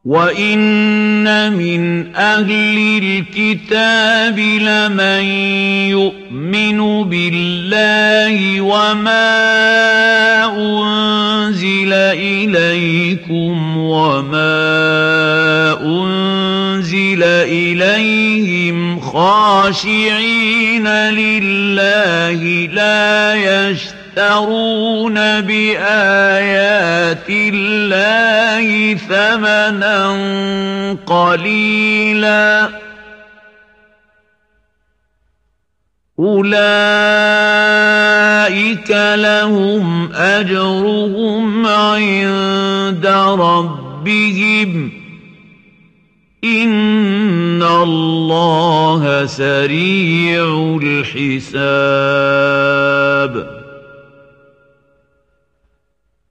وَإِنَّ مِنْ أَهْلِ الْكِتَابِ لَمَن يُؤْمِنُ بِاللَّهِ وَمَا أُنزِلَ إِلَيْكُمْ وَمَا أُنزِلَ إِلَيْهِمْ خَاشِعِينَ لِلَّهِ لَا يَشْتَرُونَ بِآيَاتِ اللَّهِ ثَمَنًا قَلِيلًا أُولَئِكَ لَهُمْ أَجْرُهُمْ عِندَ رَبِّهِمْ إِنَّ اللَّهَ سَرِيعُ الْحِسَابِ